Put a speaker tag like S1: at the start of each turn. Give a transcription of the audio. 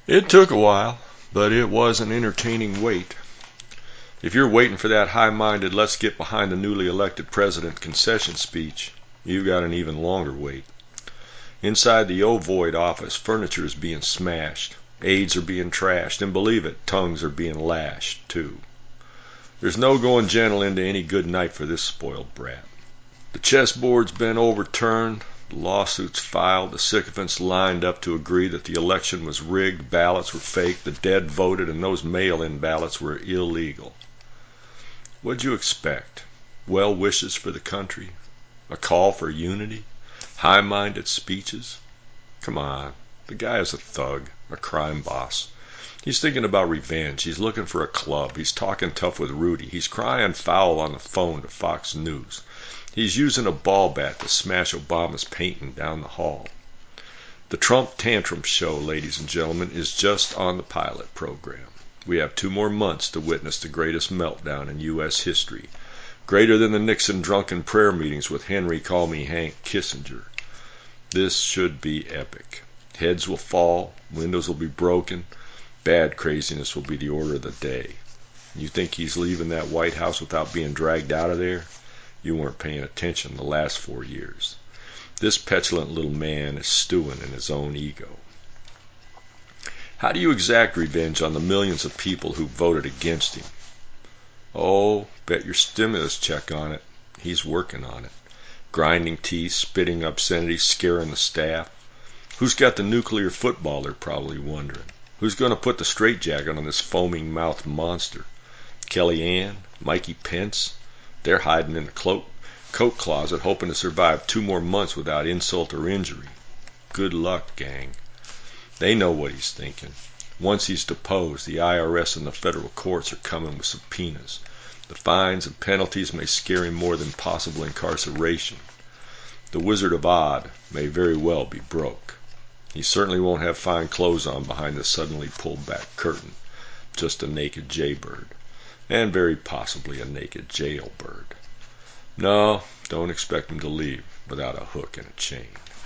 S1: It took a while, but it was an entertaining wait. If you're waiting for that high-minded let's get behind the newly elected president concession speech, you've got an even longer wait. Inside the Ovoid office, furniture is being smashed, aides are being trashed, and believe it, tongues are being lashed, too. There's no going gentle into any good night for this spoiled brat. The chessboard's been overturned, the lawsuits filed, the sycophants lined up to agree that the election was rigged, ballots were fake, the dead voted, and those mail-in ballots were illegal. What'd you expect? Well wishes for the country? A call for unity? High-minded speeches? Come on, the guy is a thug, a crime boss. He's thinking about revenge. He's looking for a club. He's talking tough with Rudy. He's crying foul on the phone to Fox News. He's using a ball bat to smash Obama's painting down the hall. The Trump Tantrum Show, ladies and gentlemen, is just on the pilot program. We have 2 more months to witness the greatest meltdown in U.S. history, greater than the Nixon drunken prayer meetings with Henry Call Me Hank Kissinger. This should be epic. Heads will fall, windows will be broken, bad craziness will be the order of the day. You think he's leaving that White House without being dragged out of there? You weren't paying attention the last 4 years. This petulant little man is stewing in his own ego. How do you exact revenge on the millions of people who voted against him? Oh, bet your stimulus check on it. He's working on it. Grinding teeth, spitting obscenities, scaring the staff. Who's got the nuclear football, they're probably wondering. Who's going to put the straitjacket on this foaming-mouthed monster? Kellyanne? Mikey Pence? They're hiding in the coat closet, hoping to survive 2 more months without insult or injury. Good luck, gang. They know what he's thinking. Once he's deposed, the IRS and the federal courts are coming with subpoenas. The fines and penalties may scare him more than possible incarceration. The Wizard of Oz may very well be broke. He certainly won't have fine clothes on behind the suddenly pulled back curtain. Just a naked jaybird. And very possibly a naked jailbird. No, don't expect him to leave without a hook and a chain.